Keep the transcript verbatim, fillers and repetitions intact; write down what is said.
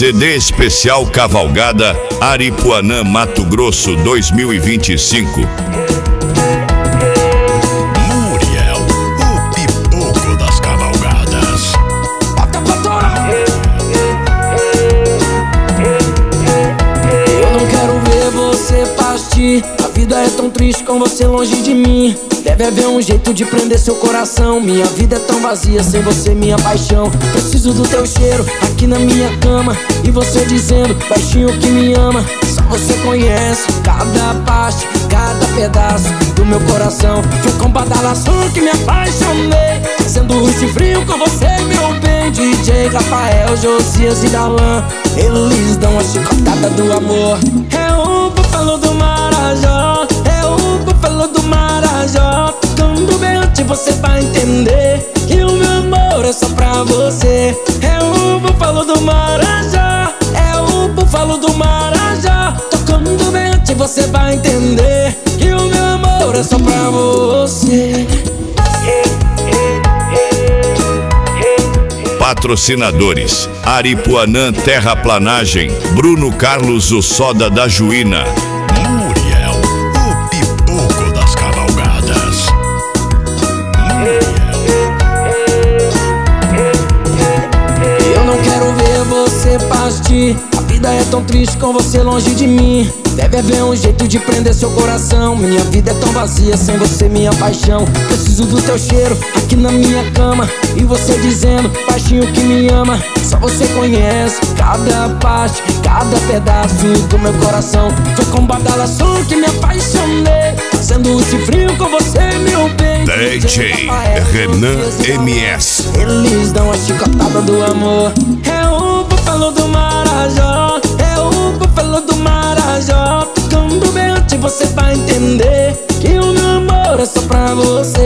C D especial Cavalgada Aripuanã, Mato Grosso dois mil e vinte e cinco. Muriel, o pipoco das cavalgadas. Eu não quero ver você partir. A vida é tão triste com você longe de mim. Deve haver um jeito de prender seu coração. Minha vida é tão vazia sem você, minha paixão. Preciso do teu cheiro aqui na minha cama. E você dizendo baixinho que me ama. Só você conhece cada parte, cada pedaço do meu coração. Foi com badalação que me apaixonei. Sendo ruim e frio com você, meu bem. D J Rafael, Josias e Dalan, eles dão a chicotada do amor. É o búfalo do Marajó, é o búfalo do Marajó. Tocando bem antes você vai entender que o meu amor é só pra você. É o búfalo do Marajó, é o búfalo do Marajó. Tocando bem antes você vai entender que o meu amor é só pra você. Patrocinadores: Aripuanã Terraplanagem, Bruno Carlos o Soda da Juína. Muriel, o pipoco das cavalgadas. Eu não quero ver você partir. A vida é tão triste com você longe de mim. Deve haver um jeito de prender seu coração. Minha vida é tão vazia sem você, minha paixão. Preciso do teu cheiro aqui na minha cama. E você dizendo baixinho que me ama. Só você conhece cada parte, cada pedaço do meu coração. Foi com badalação que me apaixonei. Sendo esse frio com você, meu bem. D J Renan M S. Eles dão a chicotada do amor. É o búfalo do Marajó, é o búfalo do Marajó. Tocando bem antes você vai entender que o meu amor é só pra você.